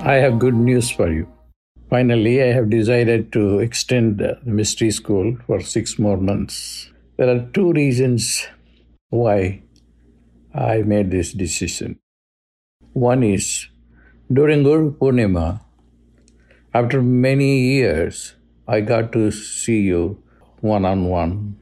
I have good news for you. Finally, I have decided to extend the mystery school for 6 more months. There are two reasons why I made this decision. One is during Guru Purnima, after many years, I got to see you one on one.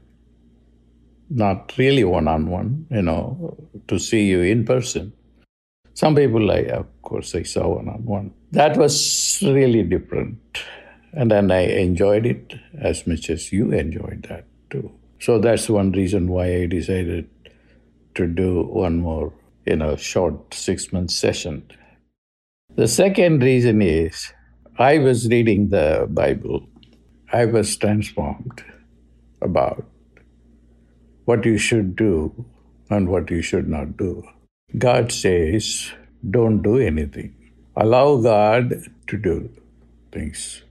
Not really one on one, to see you in person. Some people, of course, I saw one on one. That was really different. And then I enjoyed it as much as you enjoyed that too. So that's one reason why I decided to do one more, short 6 month session. The second reason is I was reading the Bible. I was transformed about what you should do and what you should not do. God says, don't do anything. Allow God to do things.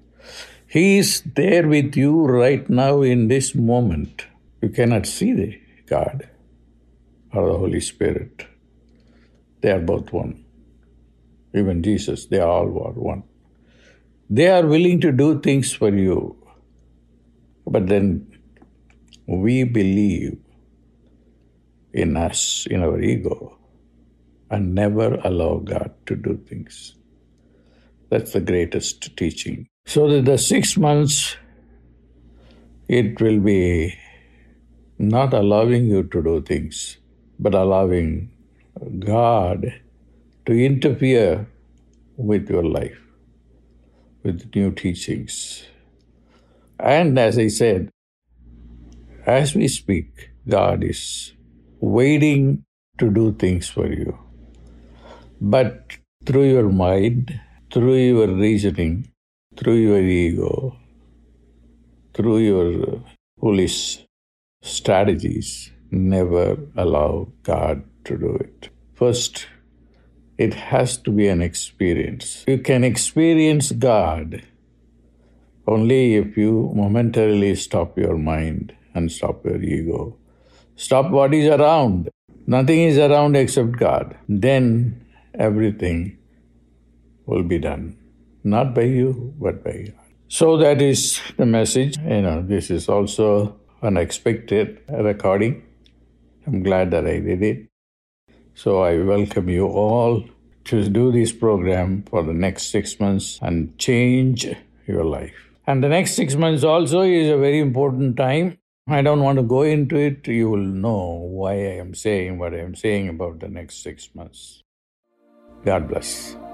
He is there with you right now in this moment. You cannot see the God or the Holy Spirit. They are both one. Even Jesus, they all are one. They are willing to do things for you. But then we believe in us, in our ego, and never allow God to do things. That's the greatest teaching. So that the 6 months, it will be not allowing you to do things, but allowing God to interfere with your life, with new teachings. And as I said, as we speak, God is waiting to do things for you. But through your mind, through your reasoning, through your ego, through your foolish strategies, never allow God to do it. First, it has to be an experience. You can experience God only if you momentarily stop your mind and stop your ego. Stop what is around. Nothing is around except God. Then everything will be done. Not by you, but by God. So that is the message. This is also unexpected recording. I'm glad that I did it. So I welcome you all to do this program for the next 6 months and change your life. And the next 6 months also is a very important time. I don't want to go into it. You will know why I am saying what I am saying about the next 6 months. God bless.